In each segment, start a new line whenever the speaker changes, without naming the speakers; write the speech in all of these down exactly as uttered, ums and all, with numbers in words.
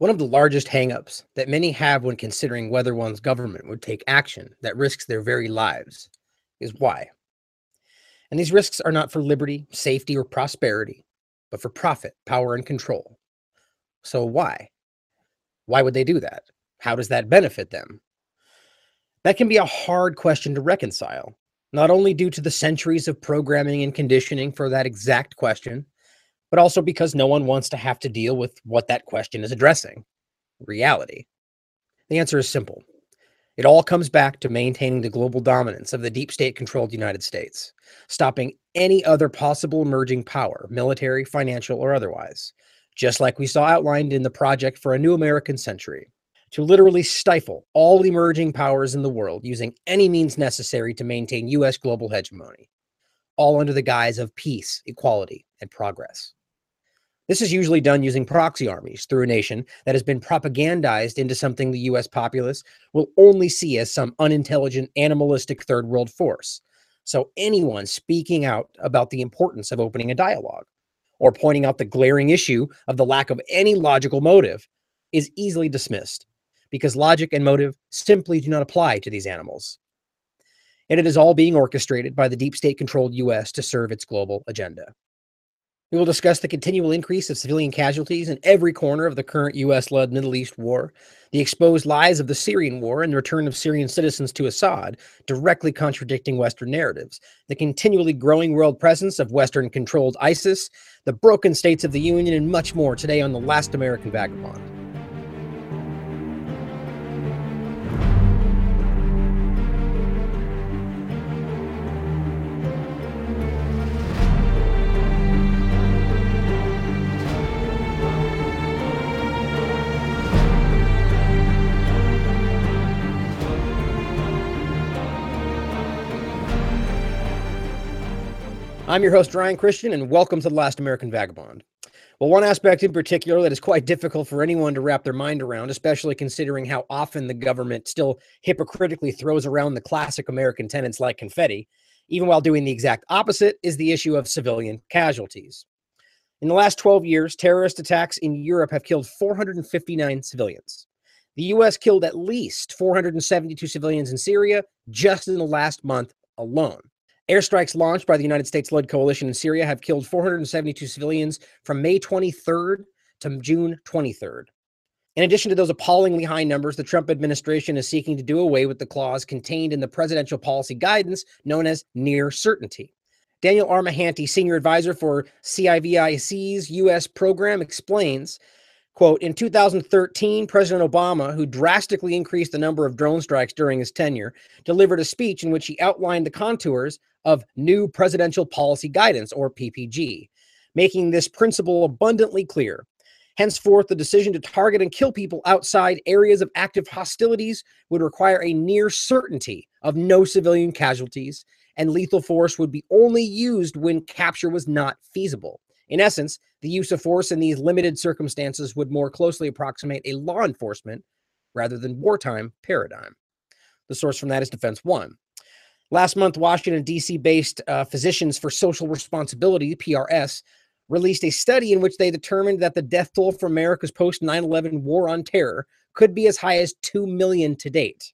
One of the largest hangups that many have when considering whether one's government would take action that risks their very lives is why. And these risks are not for liberty, safety, or prosperity, but for profit, power, and control. So why? Why would they do that? How does that benefit them? That can be a hard question to reconcile, not only due to the centuries of programming and conditioning for that exact question, but also because no one wants to have to deal with what that question is addressing: reality. The answer is simple. It all comes back to maintaining the global dominance of the deep state-controlled United States, stopping any other possible emerging power, military, financial, or otherwise, just like we saw outlined in the Project for a New American Century, to literally stifle all emerging powers in the world using any means necessary to maintain U S global hegemony, all under the guise of peace, equality, and progress. This is usually done using proxy armies through a nation that has been propagandized into something the U S populace will only see as some unintelligent, animalistic third world force. So anyone speaking out about the importance of opening a dialogue or pointing out the glaring issue of the lack of any logical motive is easily dismissed, because logic and motive simply do not apply to these animals. And it is all being orchestrated by the deep state-controlled U S to serve its global agenda. We will discuss the continual increase of civilian casualties in every corner of the current U S-led Middle East war, the exposed lies of the Syrian war and the return of Syrian citizens to Assad, directly contradicting Western narratives, the continually growing world presence of Western-controlled ISIS, the broken states of the Union, and much more today on The Last American Vagabond. I'm your host, Ryan Christian, and welcome to The Last American Vagabond. Well, one aspect in particular that is quite difficult for anyone to wrap their mind around, especially considering how often the government still hypocritically throws around the classic American tenets like confetti, even while doing the exact opposite, is the issue of civilian casualties. In the last twelve years, terrorist attacks in Europe have killed four hundred fifty-nine civilians. The U S killed at least four hundred seventy-two civilians in Syria just in the last month alone. Airstrikes launched by the United States-led coalition in Syria have killed four hundred seventy-two civilians from May twenty-third to June twenty-third. In addition to those appallingly high numbers, the Trump administration is seeking to do away with the clause contained in the presidential policy guidance known as near certainty. Daniel Armahanty, senior advisor for C I V I C's U S program, explains, quote, in two thousand thirteen, President Obama, who drastically increased the number of drone strikes during his tenure, delivered a speech in which he outlined the contours of new presidential policy guidance, or P P G, making this principle abundantly clear. Henceforth, the decision to target and kill people outside areas of active hostilities would require a near certainty of no civilian casualties, and lethal force would be only used when capture was not feasible. In essence, the use of force in these limited circumstances would more closely approximate a law enforcement rather than wartime paradigm. The source from that is Defense One. Last month, Washington, D C-based uh, Physicians for Social Responsibility, P R S, released a study in which they determined that the death toll for America's post nine eleven war on terror could be as high as two million to date.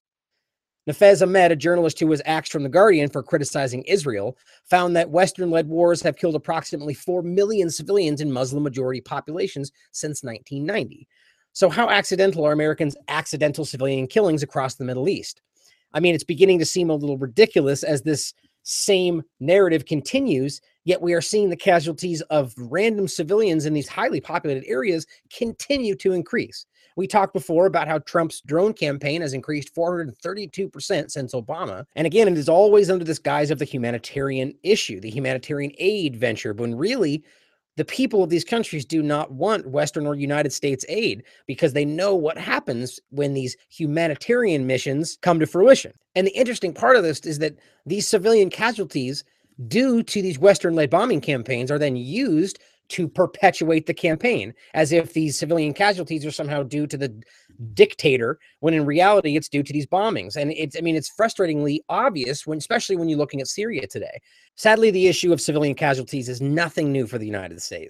Nafez Ahmed, a journalist who was axed from The Guardian for criticizing Israel, found that Western-led wars have killed approximately four million civilians in Muslim-majority populations since nineteen ninety. So how accidental are Americans' accidental civilian killings across the Middle East? I mean, it's beginning to seem a little ridiculous as this same narrative continues, yet we are seeing the casualties of random civilians in these highly populated areas continue to increase. We talked before about how Trump's drone campaign has increased four hundred thirty-two percent since Obama. And again, it is always under this guise of the humanitarian issue, the humanitarian aid venture, when really the people of these countries do not want Western or United States aid because they know what happens when these humanitarian missions come to fruition. And the interesting part of this is that these civilian casualties due to these Western-led bombing campaigns are then used to perpetuate the campaign, as if these civilian casualties are somehow due to the dictator, when in reality it's due to these bombings. And it's, I mean, it's frustratingly obvious when, especially when you're looking at Syria today. Sadly, the issue of civilian casualties is nothing new for the United States.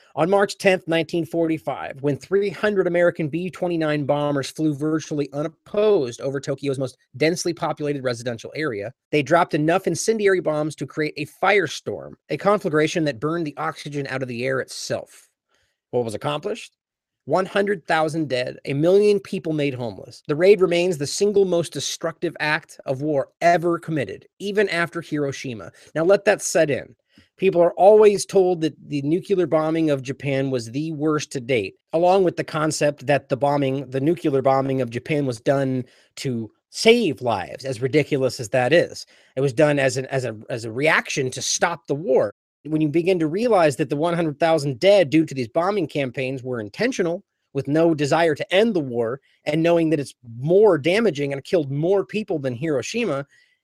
On March tenth, nineteen forty-five, when three hundred American B twenty-nine bombers flew virtually unopposed over Tokyo's most densely populated residential area, they dropped enough incendiary bombs to create a firestorm, a conflagration that burned the oxygen out of the air itself. What was accomplished? one hundred thousand dead, a million people made homeless. The raid remains the single most destructive act of war ever committed, even after Hiroshima. Now let that set in. People are always told that the nuclear bombing of Japan was the worst to date, along with the concept that the bombing, the nuclear bombing of Japan was done to save lives, as ridiculous as that is. It was done as an as a as a reaction to stop the war. When you begin to realize that the one hundred thousand dead due to these bombing campaigns were intentional, with no desire to end the war, and knowing that it's more damaging and killed more people than Hiroshima,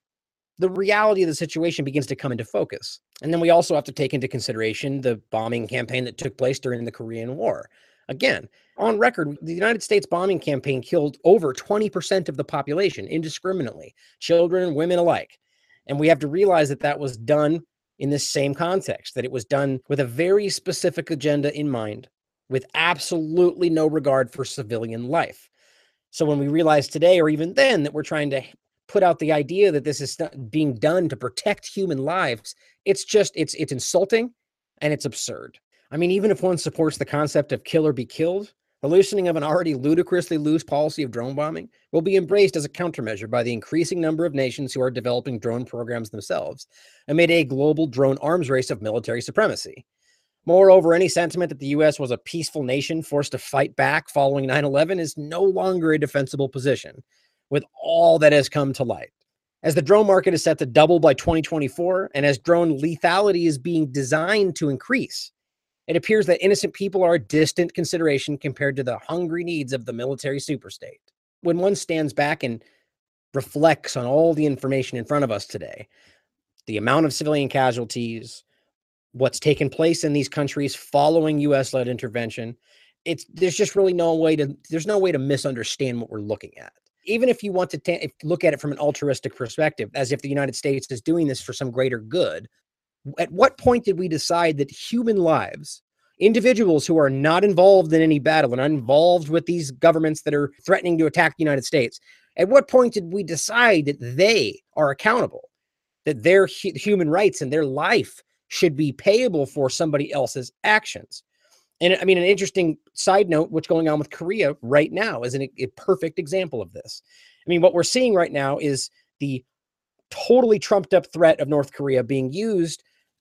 the reality of the situation begins to come into focus. And then we also have to take into consideration the bombing campaign that took place during the Korean War. Again, on record, the United States bombing campaign killed over twenty percent of the population indiscriminately, children and women alike. And we have to realize that that was done in this same context, that it was done with a very specific agenda in mind, with absolutely no regard for civilian life. So when we realize today, or even then, that we're trying to put out the idea that this is being done to protect human lives, it's just, it's it's insulting and it's absurd. I mean, even if one supports the concept of kill or be killed, the loosening of an already ludicrously loose policy of drone bombing will be embraced as a countermeasure by the increasing number of nations who are developing drone programs themselves amid a global drone arms race of military supremacy. Moreover, any sentiment that the U S was a peaceful nation forced to fight back following nine eleven is no longer a defensible position, with all that has come to light. As the drone market is set to double by twenty twenty-four, and as drone lethality is being designed to increase, it appears that innocent people are a distant consideration compared to the hungry needs of the military superstate. When one stands back and reflects on all the information in front of us today, the amount of civilian casualties, what's taken place in these countries following U S-led intervention, it's there's just really no way to there's no way to misunderstand what we're looking at. Even if you want to ta- look at it from an altruistic perspective, as if the United States is doing this for some greater good, at what point did we decide that human lives, individuals who are not involved in any battle and not involved with these governments that are threatening to attack the United States, at what point did we decide that they are accountable, that their hu- human rights and their life should be payable for somebody else's actions? And I mean, an interesting side note, what's going on with Korea right now is an, a perfect example of this. I mean, what we're seeing right now is the totally trumped up threat of North Korea being used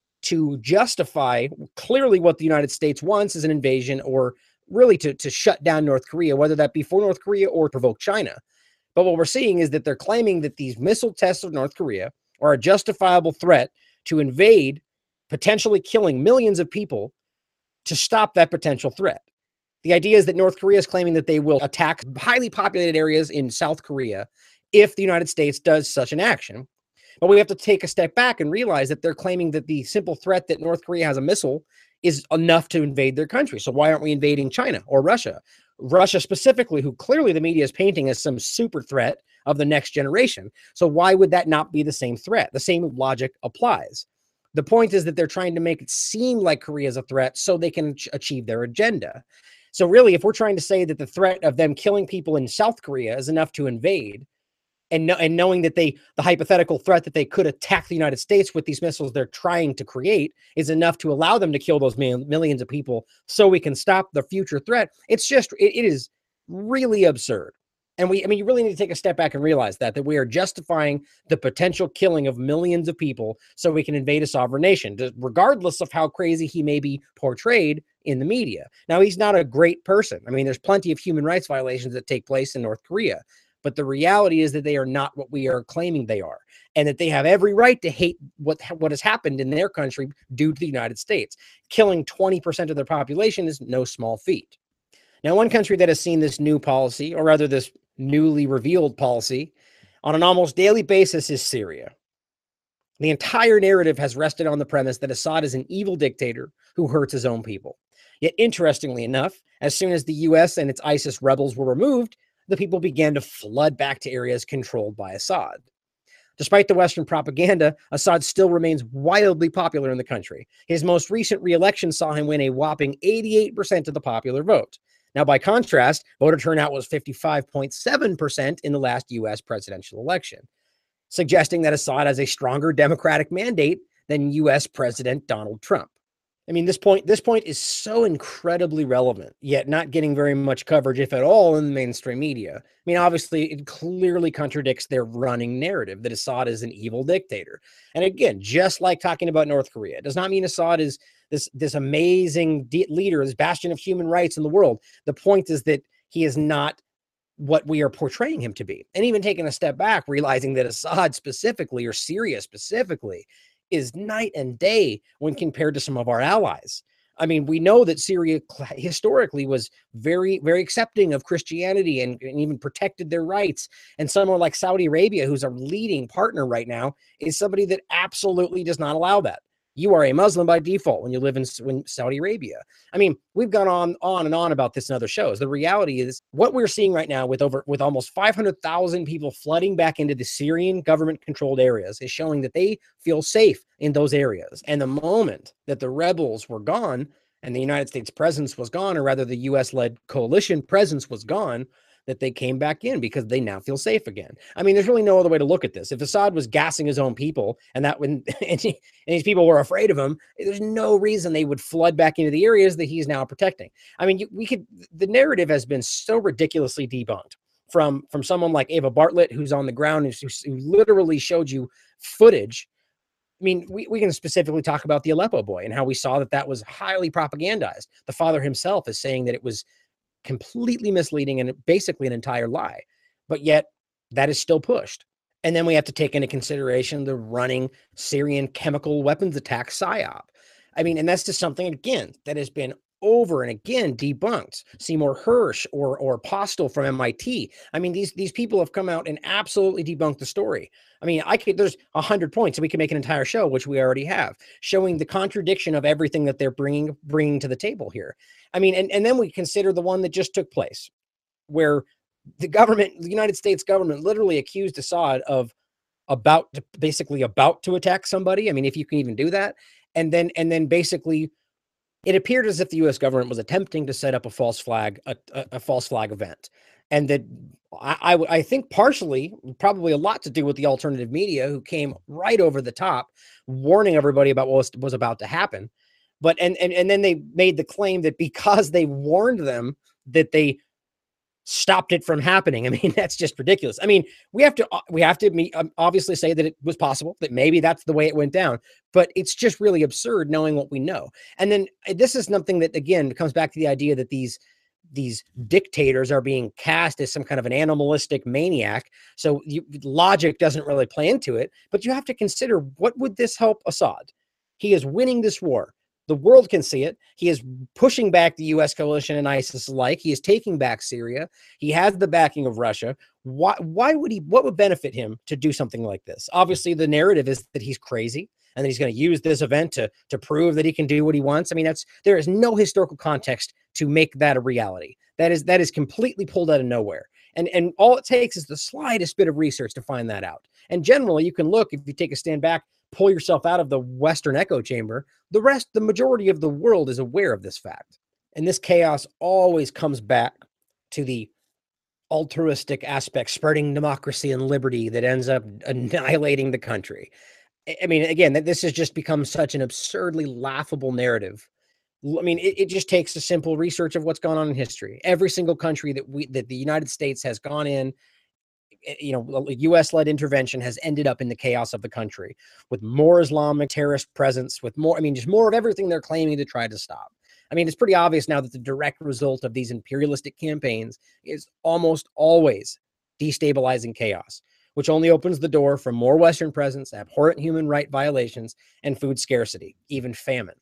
to justify clearly what the United States wants is an invasion, or really to, to shut down North Korea, whether that be for North Korea or provoke China. But what we're seeing is that they're claiming that these missile tests of North Korea are a justifiable threat to invade, potentially killing millions of people, to stop that potential threat. The idea is that North Korea is claiming that they will attack highly populated areas in South Korea if the United States does such an action. But we have to take a step back and realize that they're claiming that the simple threat that North Korea has a missile is enough to invade their country. So why aren't we invading China or Russia? Russia specifically, who clearly the media is painting as some super threat of the next generation. So why would that not be the same threat? The same logic applies. The point is that they're trying to make it seem like Korea is a threat so they can ch- achieve their agenda. So really, if we're trying to say that the threat of them killing people in South Korea is enough to invade, and, no, and knowing that they, the hypothetical threat that they could attack the United States with these missiles they're trying to create is enough to allow them to kill those mil- millions of people so we can stop the future threat, it's just, it, it is really absurd. And we, I mean, you really need to take a step back and realize that, that we are justifying the potential killing of millions of people so we can invade a sovereign nation, regardless of how crazy he may be portrayed in the media. Now, he's not a great person. I mean, there's plenty of human rights violations that take place in North Korea. But the reality is that they are not what we are claiming they are, and that they have every right to hate what, what has happened in their country due to the United States. Killing twenty percent of their population is no small feat. Now, one country that has seen this new policy, or rather this newly revealed policy, on an almost daily basis is Syria. The entire narrative has rested on the premise that Assad is an evil dictator who hurts his own people. Yet, interestingly enough, as soon as the U S and its ISIS rebels were removed, the people began to flood back to areas controlled by Assad. Despite the Western propaganda, Assad still remains wildly popular in the country. His most recent re-election saw him win a whopping eighty-eight percent of the popular vote. Now, by contrast, voter turnout was fifty-five point seven percent in the last U S presidential election, suggesting that Assad has a stronger democratic mandate than U S President Donald Trump. I mean, this point, this point is so incredibly relevant, yet not getting very much coverage, if at all, in the mainstream media. I mean, obviously, it clearly contradicts their running narrative that Assad is an evil dictator. And again, just like talking about North Korea, it does not mean Assad is this, this amazing leader, this bastion of human rights in the world. The point is that he is not what we are portraying him to be. And even taking a step back, realizing that Assad specifically, or Syria specifically, is night and day when compared to some of our allies. I mean, we know that Syria historically was very, very accepting of Christianity and, and even protected their rights. And someone like Saudi Arabia, who's a leading partner right now, is somebody that absolutely does not allow that. You are a Muslim by default when you live in, in Saudi Arabia. I mean, we've gone on, on and on about this in other shows. The reality is what we're seeing right now with over with almost five hundred thousand people flooding back into the Syrian government-controlled areas is showing that they feel safe in those areas. And the moment that the rebels were gone and the United States presence was gone, or rather the U S-led coalition presence was gone, that they came back in because they now feel safe again. I mean, there's really no other way to look at this. If Assad was gassing his own people and that when and, he, and these people were afraid of him, there's no reason they would flood back into the areas that he's now protecting. I mean, you, we could, the narrative has been so ridiculously debunked from, from someone like Ava Bartlett, who's on the ground and who, who literally showed you footage. I mean, we, we can specifically talk about the Aleppo boy and how we saw that that was highly propagandized. The father himself is saying that it was completely misleading and basically an entire lie, but yet that is still pushed. And then we have to take into consideration the running Syrian chemical weapons attack psyop. I mean, and that's just something, again, that has been over and again debunked. Seymour Hersh or or Postel from M I T. I mean, these these people have come out and absolutely debunked the story. I mean, I could there's a hundred points, and we can make an entire show, which we already have, showing the contradiction of everything that they're bringing bringing to the table here. I mean, and and then we consider the one that just took place, where the government, the United States government, literally accused Assad of about to, basically about to attack somebody. I mean, if you can even do that, and then and then basically. It appeared as if the U S government was attempting to set up a false flag, a, a, a false flag event. And that I, I, I think partially, probably a lot to do with the alternative media who came right over the top, warning everybody about what was, was about to happen. But, and, and, and then they made the claim that because they warned them that they stopped it from happening. I mean, that's just ridiculous. I mean, we have to, we have to obviously say that it was possible, that maybe that's the way it went down, but it's just really absurd knowing what we know. And then this is something that, again, comes back to the idea that these, these dictators are being cast as some kind of an animalistic maniac. So you, logic doesn't really play into it, but you have to consider, what would this help Assad? He is winning this war. The world can see it. He is pushing back the U S coalition and ISIS alike. He is taking back Syria. He has the backing of Russia. Why, why would he, what would benefit him to do something like this? Obviously, the narrative is that he's crazy and that he's going to use this event to, to prove that he can do what he wants. I mean, that's, there is no historical context to make that a reality. That is, that is completely pulled out of nowhere. And, and all it takes is the slightest bit of research to find that out. And generally, you can look, if you take a stand back, pull yourself out of the Western echo chamber, the rest, the majority of the world is aware of this fact. And this chaos always comes back to the altruistic aspect, spreading democracy and liberty that ends up annihilating the country. I mean, again, this has just become such an absurdly laughable narrative. I mean, it, it just takes a simple research of what's gone on in history. Every single country that we, that the United States has gone in, you know, U S-led intervention has ended up in the chaos of the country with more Islamic terrorist presence, with more, I mean, just more of everything they're claiming to try to stop. I mean, it's pretty obvious now that the direct result of these imperialistic campaigns is almost always destabilizing chaos, which only opens the door for more Western presence, abhorrent human right violations, and food scarcity, even famine.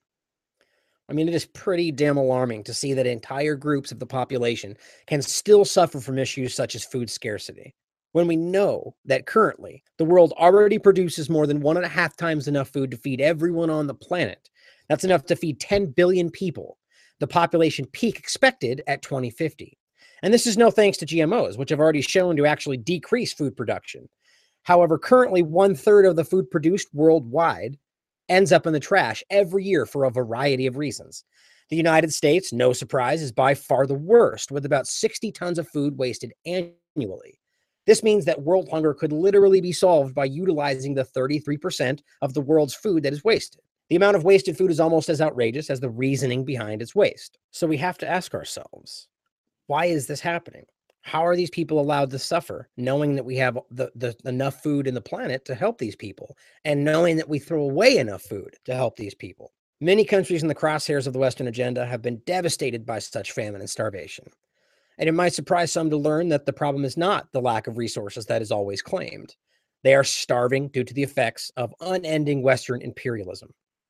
I mean, it is pretty damn alarming to see that entire groups of the population can still suffer from issues such as food scarcity, when we know that currently the world already produces more than one and a half times enough food to feed everyone on the planet. That's enough to feed ten billion people, the population peak expected at twenty fifty. And this is no thanks to G M Os, which have already shown to actually decrease food production. However, currently one third of the food produced worldwide ends up in the trash every year for a variety of reasons. The United States, no surprise, is by far the worst, with about sixty tons of food wasted annually. This means that world hunger could literally be solved by utilizing the thirty-three percent of the world's food that is wasted. The amount of wasted food is almost as outrageous as the reasoning behind its waste. So we have to ask ourselves, why is this happening? How are these people allowed to suffer, knowing that we have the, the enough food in the planet to help these people, and knowing that we throw away enough food to help these people? Many countries in the crosshairs of the Western agenda have been devastated by such famine and starvation. And it might surprise some to learn that the problem is not the lack of resources that is always claimed. They are starving due to the effects of unending Western imperialism.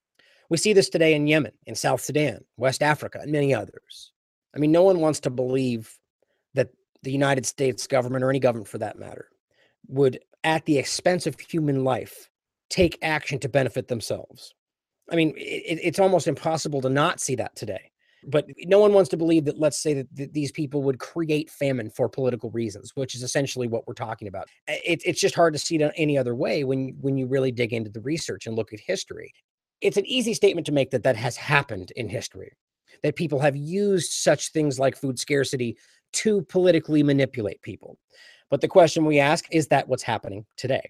We see this today in Yemen, in South Sudan, West Africa, and many others. I mean, no one wants to believe that the United States government, or any government for that matter, would, at the expense of human life, take action to benefit themselves. I mean, it, it's almost impossible to not see that today. But no one wants to believe that, let's say, that th- these people would create famine for political reasons, which is essentially what we're talking about. It, it's just hard to see it any other way when, when you really dig into the research and look at history. It's an easy statement to make that that has happened in history, that people have used such things like food scarcity to politically manipulate people. But the question we ask, is that what's happening today?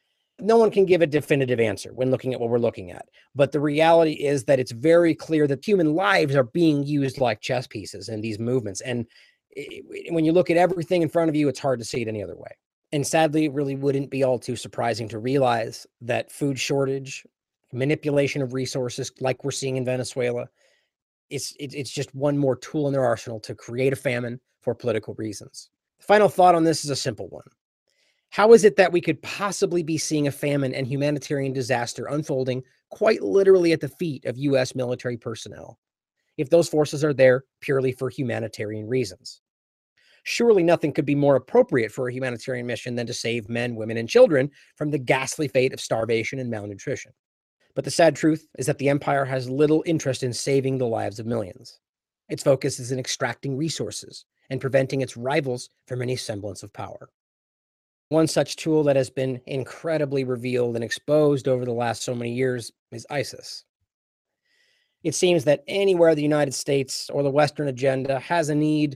No one can give a definitive answer when looking at what we're looking at. But the reality is that it's very clear that human lives are being used like chess pieces in these movements. And it, when you look at everything in front of you, it's hard to see it any other way. And sadly, it really wouldn't be all too surprising to realize that food shortage, manipulation of resources like we're seeing in Venezuela, it's, it, it's just one more tool in their arsenal to create a famine for political reasons. The final thought on this is a simple one. How is it that we could possibly be seeing a famine and humanitarian disaster unfolding quite literally at the feet of U S military personnel, if those forces are there purely for humanitarian reasons? Surely nothing could be more appropriate for a humanitarian mission than to save men, women, and children from the ghastly fate of starvation and malnutrition. But the sad truth is that the empire has little interest in saving the lives of millions. Its focus is in extracting resources and preventing its rivals from any semblance of power. One such tool that has been incredibly revealed and exposed over the last so many years is ISIS. It seems that anywhere the United States or the Western agenda has a need,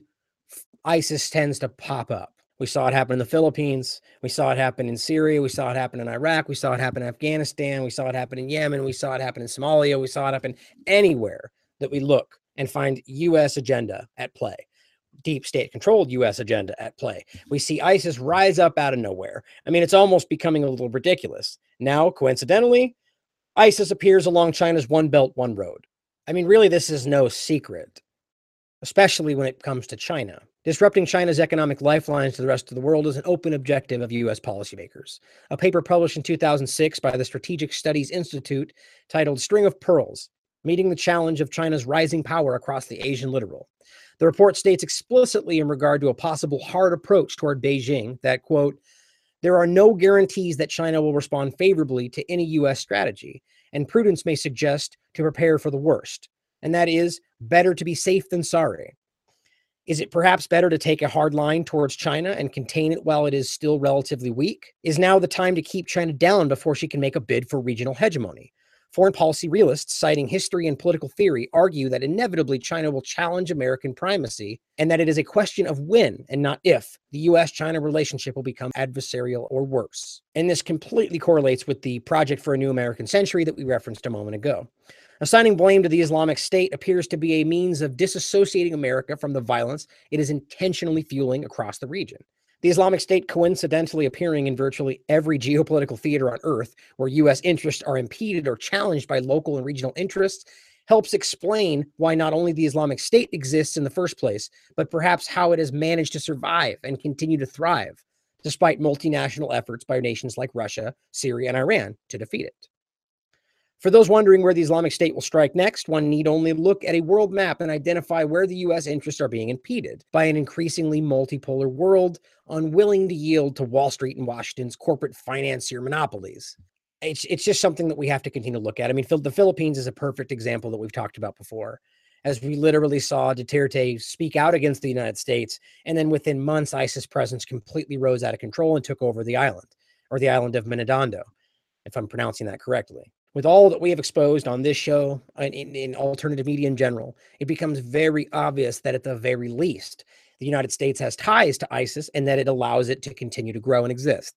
ISIS tends to pop up. We saw it happen in the Philippines. We saw it happen in Syria. We saw it happen in Iraq. We saw it happen in Afghanistan. We saw it happen in Yemen. We saw it happen in Somalia. We saw it happen anywhere that we look and find U S agenda at play. Deep state controlled U S agenda at play. We see ISIS rise up out of nowhere. I mean, it's almost becoming a little ridiculous. Now, coincidentally, ISIS appears along China's One Belt, One Road. I mean, really, this is no secret, especially when it comes to China. Disrupting China's economic lifelines to the rest of the world is an open objective of U S policymakers. A paper published in two thousand six by the Strategic Studies Institute titled String of Pearls, Meeting the Challenge of China's Rising Power Across the Asian Littoral. The report states explicitly in regard to a possible hard approach toward Beijing that, quote, there are no guarantees that China will respond favorably to any U S strategy, and prudence may suggest to prepare for the worst, and that is better to be safe than sorry. Is it perhaps better to take a hard line towards China and contain it while it is still relatively weak? Is now the time to keep China down before she can make a bid for regional hegemony? Foreign policy realists, citing history and political theory, argue that inevitably China will challenge American primacy and that it is a question of when and not if the U S China relationship will become adversarial or worse. And this completely correlates with the Project for a New American Century that we referenced a moment ago. Assigning blame to the Islamic State appears to be a means of disassociating America from the violence it is intentionally fueling across the region. The Islamic State coincidentally appearing in virtually every geopolitical theater on Earth where U S interests are impeded or challenged by local and regional interests helps explain why not only the Islamic State exists in the first place, but perhaps how it has managed to survive and continue to thrive, despite multinational efforts by nations like Russia, Syria, and Iran to defeat it. For those wondering where the Islamic State will strike next, one need only look at a world map and identify where the U S interests are being impeded by an increasingly multipolar world unwilling to yield to Wall Street and Washington's corporate financier monopolies. It's, it's just something that we have to continue to look at. I mean, the Philippines is a perfect example that we've talked about before, as we literally saw Duterte speak out against the United States, and then within months, ISIS presence completely rose out of control and took over the island. or the island of Minidondo, if I'm pronouncing that correctly. With all that we have exposed on this show and in, in alternative media in general, it becomes very obvious that at the very least, the United States has ties to ISIS and that it allows it to continue to grow and exist.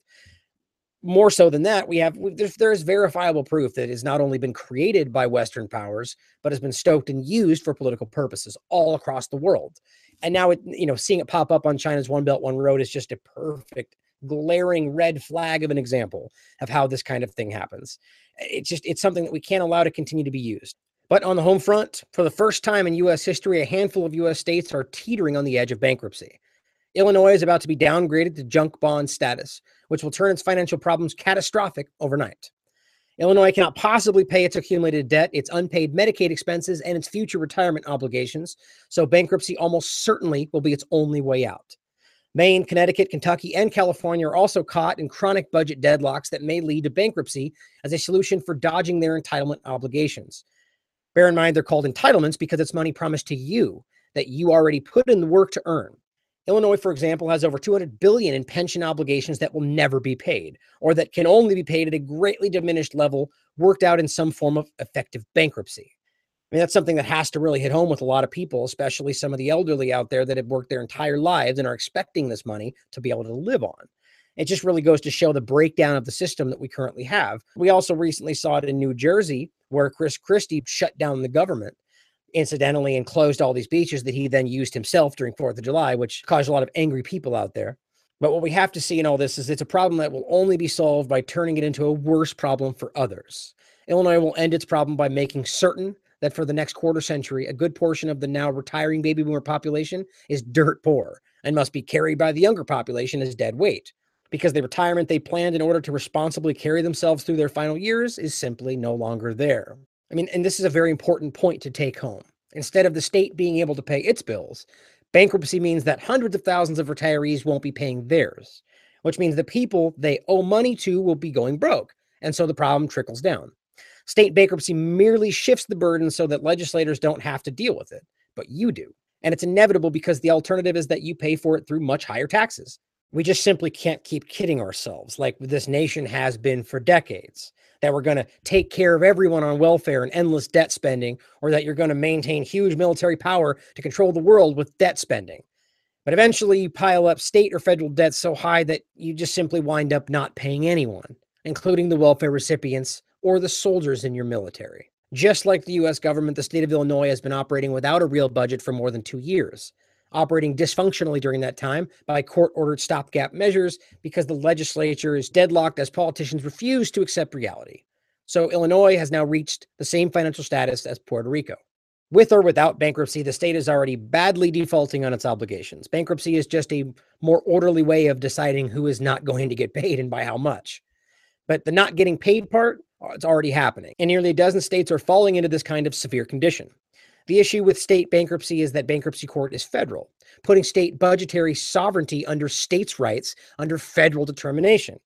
More so than that, we have there's, there's verifiable proof that it has not only been created by Western powers, but has been stoked and used for political purposes all across the world. And now, it, you know, seeing it pop up on China's One Belt, One Road is just a perfect, glaring red flag of an example of how this kind of thing happens. It's just, it's something that we can't allow to continue to be used. But on the home front, for the first time in U S history, a handful of U S states are teetering on the edge of bankruptcy. Illinois is about to be downgraded to junk bond status, which will turn its financial problems catastrophic overnight. Illinois cannot possibly pay its accumulated debt, its unpaid Medicaid expenses, and its future retirement obligations, so bankruptcy almost certainly will be its only way out. Maine, Connecticut, Kentucky, and California are also caught in chronic budget deadlocks that may lead to bankruptcy as a solution for dodging their entitlement obligations. Bear in mind, they're called entitlements because it's money promised to you that you already put in the work to earn. Illinois, for example, has over two hundred billion dollars in pension obligations that will never be paid, or that can only be paid at a greatly diminished level, worked out in some form of effective bankruptcy. I mean, that's something that has to really hit home with a lot of people, especially some of the elderly out there that have worked their entire lives and are expecting this money to be able to live on. It just really goes to show the breakdown of the system that we currently have. We also recently saw it in New Jersey, where Chris Christie shut down the government, incidentally, and closed all these beaches that he then used himself during fourth of July, which caused a lot of angry people out there. But what we have to see in all this is it's a problem that will only be solved by turning it into a worse problem for others. Illinois will end its problem by making certain that for the next quarter century, a good portion of the now retiring baby boomer population is dirt poor and must be carried by the younger population as dead weight, because the retirement they planned in order to responsibly carry themselves through their final years is simply no longer there. I mean, and this is a very important point to take home. Instead of the state being able to pay its bills, bankruptcy means that hundreds of thousands of retirees won't be paying theirs, which means the people they owe money to will be going broke. And so the problem trickles down. State bankruptcy merely shifts the burden so that legislators don't have to deal with it, but you do. And it's inevitable because the alternative is that you pay for it through much higher taxes. We just simply can't keep kidding ourselves like this nation has been for decades, that we're going to take care of everyone on welfare and endless debt spending, or that you're going to maintain huge military power to control the world with debt spending. But eventually you pile up state or federal debt so high that you just simply wind up not paying anyone, including the welfare recipients or the soldiers in your military. Just like the U S government, the state of Illinois has been operating without a real budget for more than two years, operating dysfunctionally during that time by court-ordered stopgap measures because the legislature is deadlocked as politicians refuse to accept reality. So Illinois has now reached the same financial status as Puerto Rico. With or without bankruptcy, the state is already badly defaulting on its obligations. Bankruptcy is just a more orderly way of deciding who is not going to get paid and by how much. But the not getting paid part, it's already happening. And nearly a dozen states are falling into this kind of severe condition. The issue with state bankruptcy is that bankruptcy court is federal, putting state budgetary sovereignty under states' rights under federal determination.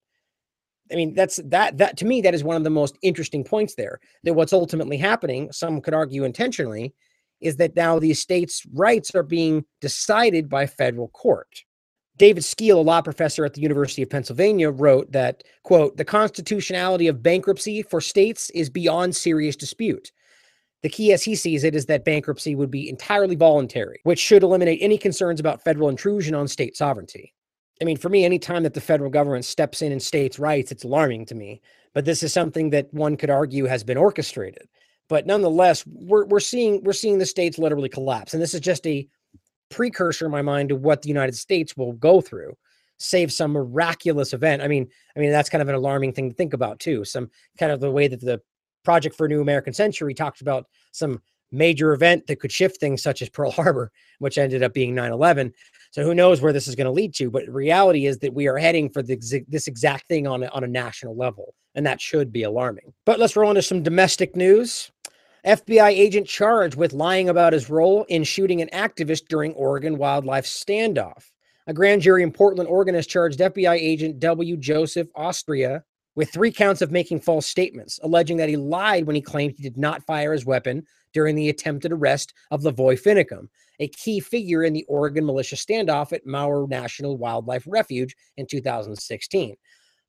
I mean, that's that that to me, that is one of the most interesting points there. That what's ultimately happening, some could argue intentionally, is that now these states' rights are being decided by federal court. David Skeel, a law professor at the University of Pennsylvania, wrote that, quote, "The constitutionality of bankruptcy for states is beyond serious dispute. The key, as he sees it, is that bankruptcy would be entirely voluntary, which should eliminate any concerns about federal intrusion on state sovereignty." I mean, for me, any time that the federal government steps in and states' rights, it's alarming to me. But this is something that one could argue has been orchestrated. But nonetheless, we're we're seeing we're seeing the states literally collapse, and this is just a precursor in my mind to what the United States will go through, save some miraculous event. I mean, I mean that's kind of an alarming thing to think about too. Some kind of the way that the Project for a New American Century talks about some major event that could shift things, such as Pearl Harbor, which ended up being nine eleven. So who knows where this is going to lead to? But the reality is that we are heading for the, this exact thing on a, on a national level, and that should be alarming. But let's roll into some domestic news. F B I agent charged with lying about his role in shooting an activist during Oregon wildlife standoff. A grand jury in Portland, Oregon has charged F B I agent W. Joseph Austria with three counts of making false statements, alleging that he lied when he claimed he did not fire his weapon during the attempted arrest of Lavoy Finicum, a key figure in the Oregon militia standoff at Mauer National Wildlife Refuge in two thousand sixteen.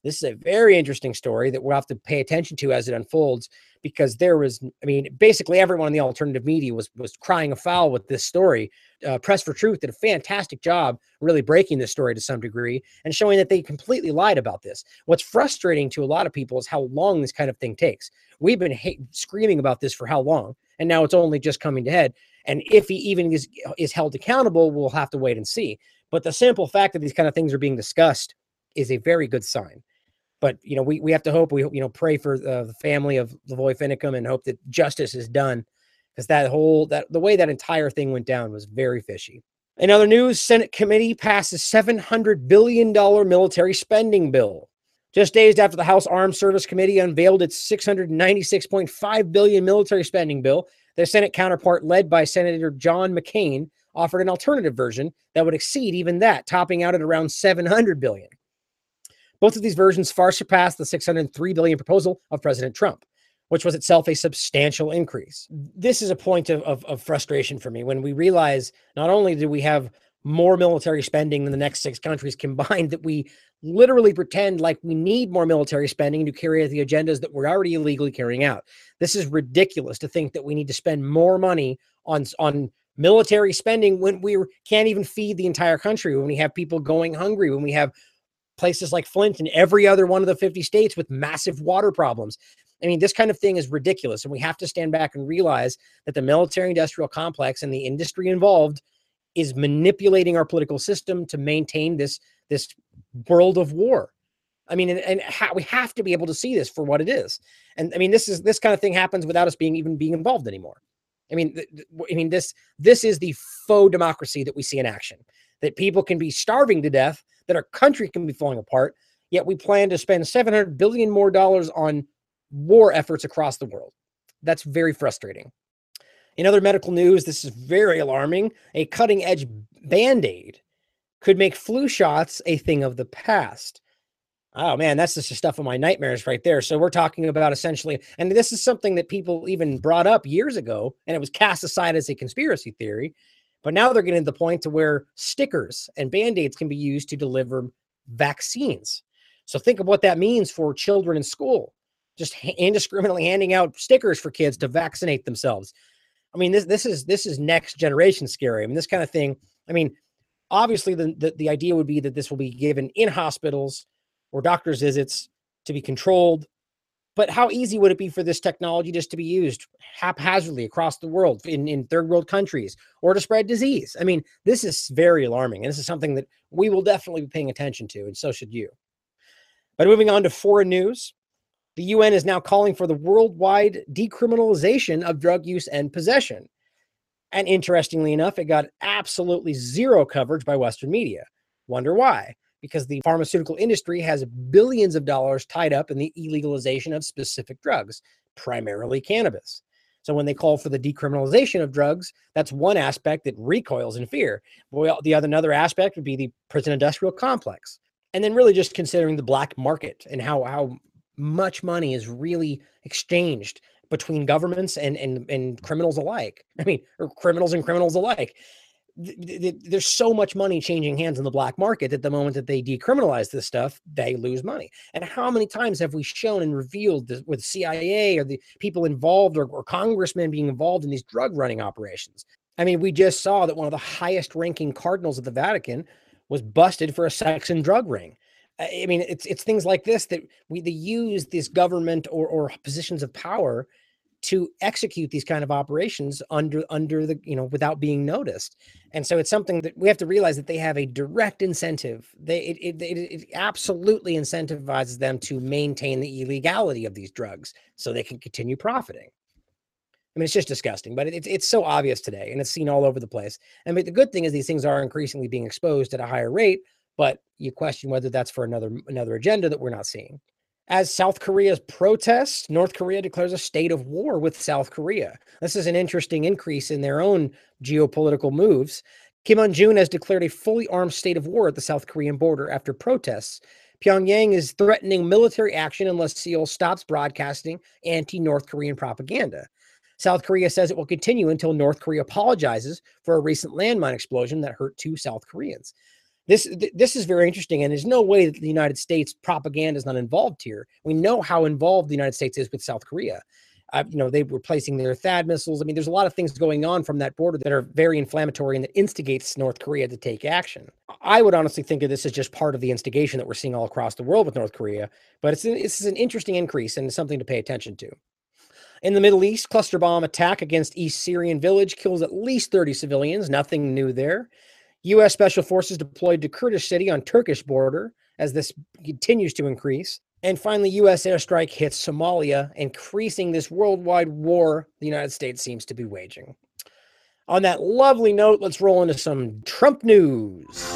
This is a very interesting story that we'll have to pay attention to as it unfolds, because there was, I mean, basically everyone in the alternative media was was crying afoul with this story. Uh, Press for Truth did a fantastic job really breaking this story to some degree and showing that they completely lied about this. What's frustrating to a lot of people is how long this kind of thing takes. We've been ha- screaming about this for how long, and now it's only just coming to head. And if he even is, is held accountable, we'll have to wait and see. But the simple fact that these kind of things are being discussed is a very good sign. But, you know, we, we have to hope, we, you know, pray for uh, the family of Lavoy Finicum and hope that justice is done, because that whole, that the way that entire thing went down was very fishy. In other news, Senate committee passes seven hundred billion dollars military spending bill. Just days after the House Armed Service Committee unveiled its six hundred ninety-six point five billion dollars military spending bill, their Senate counterpart, led by Senator John McCain, offered an alternative version that would exceed even that, topping out at around seven hundred billion dollars. Both of these versions far surpassed the six hundred three billion dollars proposal of President Trump, which was itself a substantial increase. This is a point of, of, of frustration for me when we realize not only do we have more military spending than the next six countries combined, that we literally pretend like we need more military spending to carry out the agendas that we're already illegally carrying out. This is ridiculous to think that we need to spend more money on, on military spending when we can't even feed the entire country, when we have people going hungry, when we have places like Flint and every other one of the fifty states with massive water problems. I mean, this kind of thing is ridiculous. And we have to stand back and realize that the military industrial complex and the industry involved is manipulating our political system to maintain this, this world of war. I mean, and, and ha- we have to be able to see this for what it is. And I mean, this is, this kind of thing happens without us being even being involved anymore. I mean, th- th- I mean, this, this is the faux democracy that we see in action, that people can be starving to death, that our country can be falling apart, yet we plan to spend seven hundred billion dollars more dollars on war efforts across the world. That's very frustrating. In other medical news, this is very alarming. A cutting-edge Band-Aid could make flu shots a thing of the past. Oh man, that's just the stuff of my nightmares right there. So we're talking about essentially, and this is something that people even brought up years ago, and it was cast aside as a conspiracy theory. But now they're getting to the point to where stickers and Band-Aids can be used to deliver vaccines. So think of what that means for children in school, just indiscriminately handing out stickers for kids to vaccinate themselves. I mean, this this is this is next generation scary. I mean, this kind of thing. I mean, obviously the, the, the idea would be that this will be given in hospitals or doctor's visits to be controlled. But how easy would it be for this technology just to be used haphazardly across the world in, in third world countries, or to spread disease? I mean, this is very alarming. And this is something that we will definitely be paying attention to, and so should you. But moving on to foreign news, the U N is now calling for the worldwide decriminalization of drug use and possession. And interestingly enough, it got absolutely zero coverage by Western media. Wonder why? Because the pharmaceutical industry has billions of dollars tied up in the illegalization of specific drugs, primarily cannabis. So when they call for the decriminalization of drugs, that's one aspect that recoils in fear. Well, the other another aspect would be the prison industrial complex. And then really just considering the black market and how, how much money is really exchanged between governments and, and, and criminals alike. I mean, or criminals and criminals alike. There's so much money changing hands in the black market that the moment that they decriminalize this stuff, they lose money. And how many times have we shown and revealed this with C I A or the people involved, or, or congressmen being involved in these drug running operations? I mean, we just saw that one of the highest ranking cardinals of the Vatican was busted for a sex and drug ring. I mean, it's it's things like this that we they use this government or or positions of power to execute these kind of operations under under the, you know, without being noticed. And so it's something that we have to realize that they have a direct incentive. They it, it, it, it absolutely incentivizes them to maintain the illegality of these drugs so they can continue profiting. I mean, it's just disgusting, but it's it's so obvious today, and it's seen all over the place. I mean, the good thing is these things are increasingly being exposed at a higher rate, but you question whether that's for another another agenda that we're not seeing. As South Korea's protests, North Korea declares a state of war with South Korea. This is an interesting increase in their own geopolitical moves. Kim Jong-un has declared a fully armed state of war at the South Korean border after protests. Pyongyang is threatening military action unless Seoul stops broadcasting anti-North Korean propaganda. South Korea says it will continue until North Korea apologizes for a recent landmine explosion that hurt two South Koreans. This th- this is very interesting, and there's no way that the United States propaganda is not involved here. We know how involved the United States is with South Korea. Uh, you know, they were placing their THAAD missiles. I mean, there's a lot of things going on from that border that are very inflammatory and that instigates North Korea to take action. I would honestly think of this as just part of the instigation that we're seeing all across the world with North Korea, but it's, it's an interesting increase and something to pay attention to. In the Middle East, cluster bomb attack against East Syrian village kills at least thirty civilians. Nothing new there. U S Special Forces deployed to Kurdish city on Turkish border as this continues to increase. And finally, U S airstrike hits Somalia, increasing this worldwide war the United States seems to be waging. On that lovely note, let's roll into some Trump news.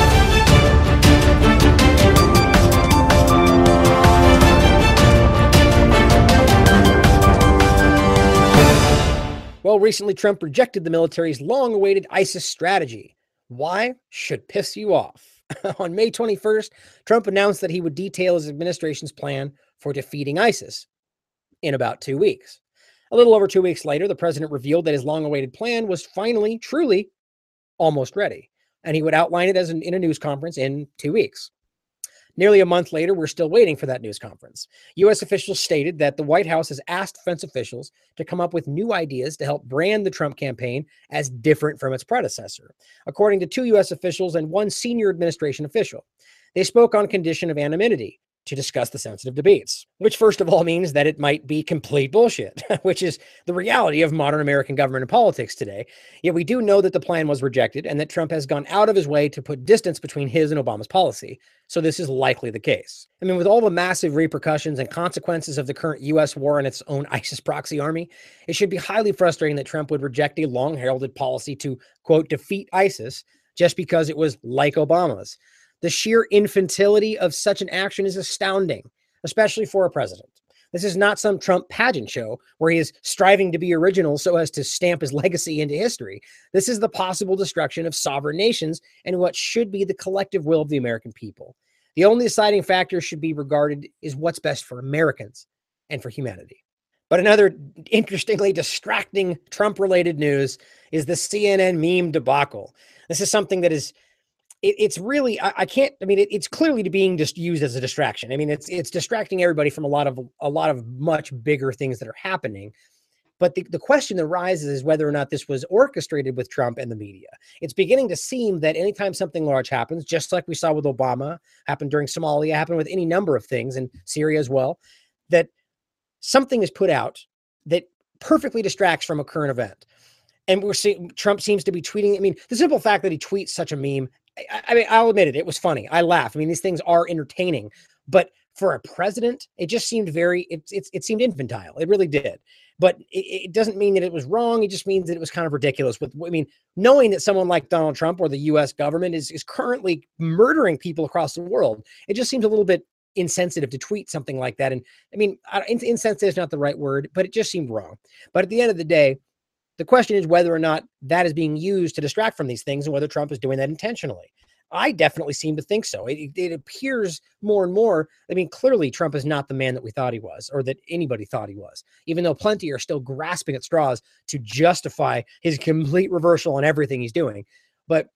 Well, recently Trump rejected the military's long-awaited ISIS strategy. Why? Should piss you off. On May twenty-first, Trump announced that he would detail his administration's plan for defeating ISIS in about two weeks. A little over two weeks later, the president revealed that his long-awaited plan was finally, truly, almost ready, and he would outline it as an, in a news conference in two weeks. Nearly a month later, we're still waiting for that news conference. U S officials stated that the White House has asked defense officials to come up with new ideas to help brand the Trump campaign as different from its predecessor, according to two U S officials and one senior administration official. They spoke on condition of anonymity to discuss the sensitive debates, which first of all means that it might be complete bullshit, which is the reality of modern American government and politics today. Yet we do know that the plan was rejected and that Trump has gone out of his way to put distance between his and Obama's policy. So this is likely the case. I mean, with all the massive repercussions and consequences of the current U S war and its own ISIS proxy army, it should be highly frustrating that Trump would reject a long-heralded policy to, quote, defeat ISIS just because it was like Obama's. The sheer infantility of such an action is astounding, especially for a president. This is not some Trump pageant show where he is striving to be original so as to stamp his legacy into history. This is the possible destruction of sovereign nations and what should be the collective will of the American people. The only deciding factor should be regarded is what's best for Americans and for humanity. But another interestingly distracting Trump-related news is the C N N meme debacle. This is something that is It, it's really, I, I can't, I mean, it, it's clearly being just used as a distraction. I mean, it's it's distracting everybody from a lot of, a lot of much bigger things that are happening. But the, the question that arises is whether or not this was orchestrated with Trump and the media. It's beginning to seem that anytime something large happens, just like we saw with Obama, happened during Somalia, happened with any number of things, in Syria as well, that something is put out that perfectly distracts from a current event. And we're seeing Trump seems to be tweeting. I mean, the simple fact that he tweets such a meme, I, I mean, I'll admit it, it was funny. I laugh. I mean, these things are entertaining, but for a president, it just seemed very, it, it, it seemed infantile. It really did. But it, it doesn't mean that it was wrong. It just means that it was kind of ridiculous. With, I mean, knowing that someone like Donald Trump or the U S government is, is currently murdering people across the world, it just seems a little bit insensitive to tweet something like that. And I mean, insensitive is not the right word, but it just seemed wrong. But at the end of the day, the question is whether or not that is being used to distract from these things and whether Trump is doing that intentionally. I definitely seem to think so. It, it appears more and more. I mean, clearly Trump is not the man that we thought he was or that anybody thought he was, even though plenty are still grasping at straws to justify his complete reversal on everything he's doing. But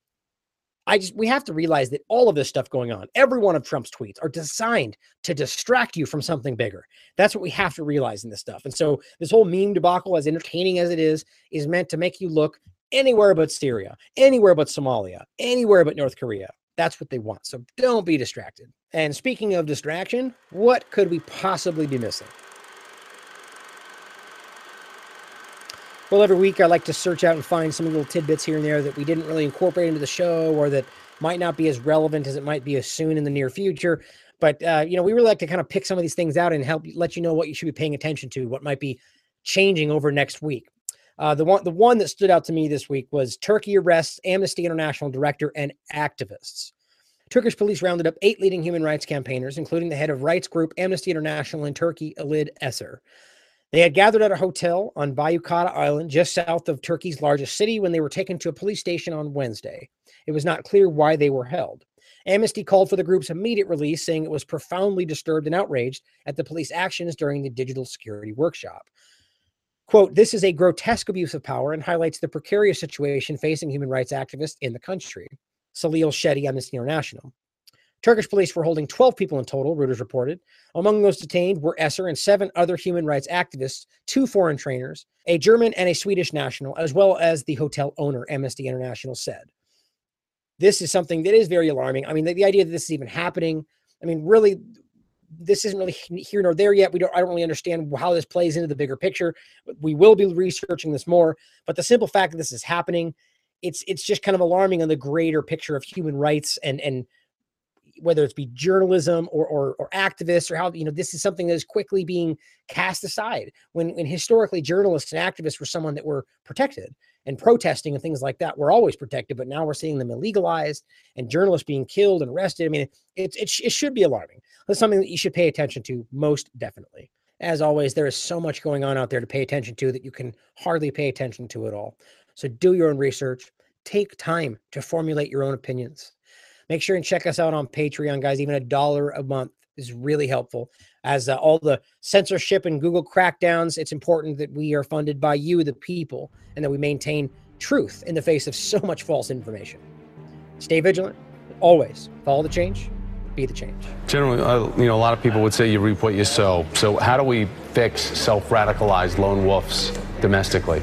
I just, we have to realize that all of this stuff going on, every one of Trump's tweets are designed to distract you from something bigger. That's what we have to realize in this stuff. And so this whole meme debacle, as entertaining as it is, is meant to make you look anywhere but Syria, anywhere but Somalia, anywhere but North Korea. That's what they want. So don't be distracted. And speaking of distraction, what could we possibly be missing? Well, every week I like to search out and find some little tidbits here and there that we didn't really incorporate into the show or that might not be as relevant as it might be as soon in the near future. But, uh, you know, we really like to kind of pick some of these things out and help let you know what you should be paying attention to, what might be changing over next week. Uh, the one, the one that stood out to me this week was Turkey arrests Amnesty International director and activists. Turkish police rounded up eight leading human rights campaigners, including the head of rights group Amnesty International in Turkey, Alid Eser. They had gathered at a hotel on Bayukata Island, just south of Turkey's largest city, when they were taken to a police station on Wednesday. It was not clear why they were held. Amnesty called for the group's immediate release, saying it was profoundly disturbed and outraged at the police actions during the digital security workshop. Quote, "This is a grotesque abuse of power and highlights the precarious situation facing human rights activists in the country." Salil Shetty, Amnesty International. Turkish police were holding twelve people in total, Reuters reported. Among those detained were Esser and seven other human rights activists, two foreign trainers, a German and a Swedish national, as well as the hotel owner, Amnesty International said. This is something that is very alarming. I mean, the, the idea that this is even happening, I mean, really, this isn't really here nor there yet. We don't, I don't really understand how this plays into the bigger picture. We will be researching this more, but the simple fact that this is happening, it's it's just kind of alarming on the greater picture of human rights and and whether it's be journalism or, or or activists or how, you know, this is something that is quickly being cast aside when, when historically journalists and activists were someone that were protected, and protesting and things like that were always protected, but now we're seeing them illegalized and journalists being killed and arrested. I mean, it, it, it should be alarming. That's something that you should pay attention to, most definitely. As always, there is so much going on out there to pay attention to that you can hardly pay attention to it all. So do your own research. Take time to formulate your own opinions. Make sure and check us out on Patreon, guys. Even a dollar a month is really helpful. As uh, all the censorship and Google crackdowns, it's important that we are funded by you, the people, and that we maintain truth in the face of so much false information. Stay vigilant. Always follow the change. Be the change.
Generally, uh, you know, a lot of people would say you reap what you sow. So how do we fix self-radicalized lone wolves domestically?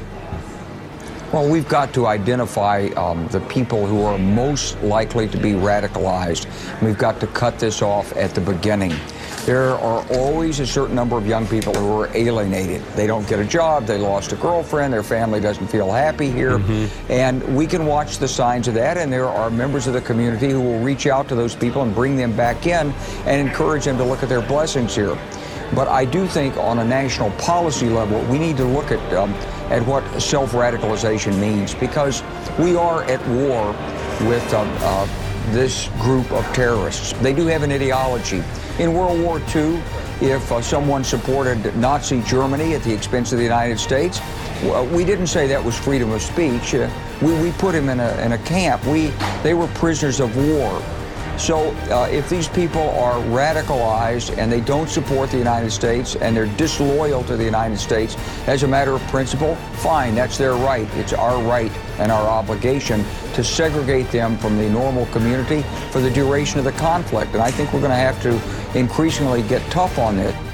Well, we've got to identify um, the people who are most likely to be radicalized. We've got to cut this off at the beginning. There are always a certain number of young people who are alienated. They don't get a job, they lost a girlfriend, their family doesn't feel happy here. Mm-hmm. And we can watch the signs of that, and there are members of the community who will reach out to those people and bring them back in and encourage them to look at their blessings here. But I do think on a national policy level, we need to look at um, at what self-radicalization means, because we are at war with uh, uh, this group of terrorists. They do have an ideology. In World War Two, if uh, someone supported Nazi Germany at the expense of the United States, well, we didn't say that was freedom of speech. Uh, we, we put him in a, in a camp. We, they were prisoners of war. So uh, if these people are radicalized and they don't support the United States and they're disloyal to the United States as a matter of principle, fine, that's their right. It's our right and our obligation to segregate them from the normal community for the duration of the conflict. And I think we're going to have to increasingly get tough on it.